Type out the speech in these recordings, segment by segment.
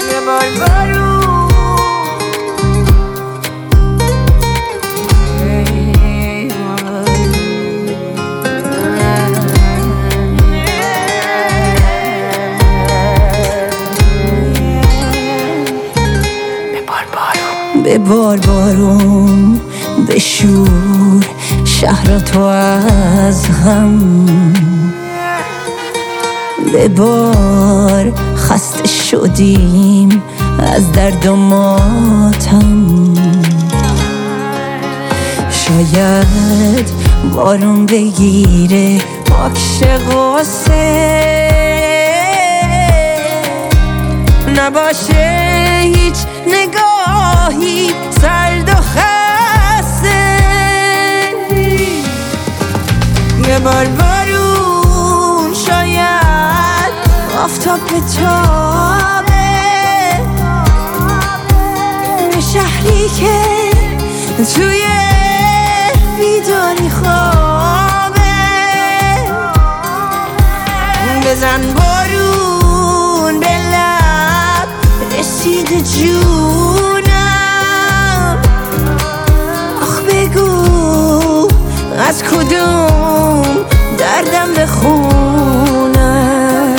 یه بار بارون ببار بارون بشور شهر تو از هم، ببار خسته شدیم از درد و ماتم. شاید بارون بگیره پاکش غصه، نباشه هیچ نگاهی سرد و خسته. یه بار بارون شاید آفتاب بتابه، شهری که توی بیداری خوابه. بزن بارون به لب رسیده جونم، آخ بگو از کدوم دردم بخونم.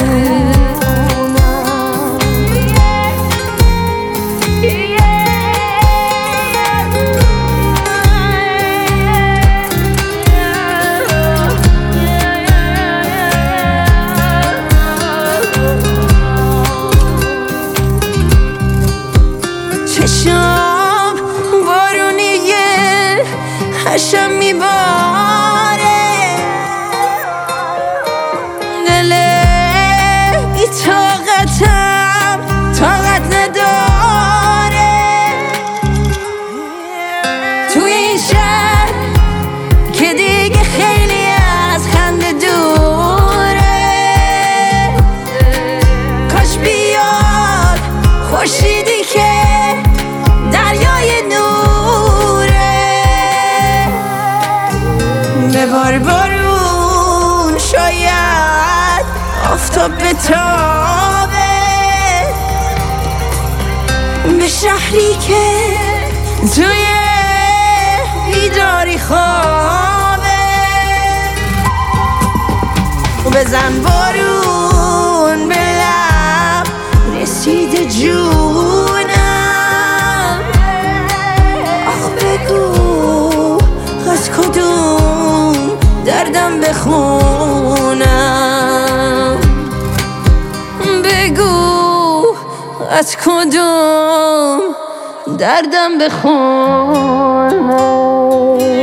چشم بارونیه هشم میباره، دل بی طاقتم طاقت نداره. توی این شهر که دیگه خیلی از خنده دوره، کاش بیاد خورشیدی که دریای نوره. ببار بارون شاید آفتاب بتابه، به شهری که توی بیداری خوابه. بزن بارون به لب رسیده جونم، آخ بگو از کدوم دردم بخونم. بگو از کدوم دردم بخونم.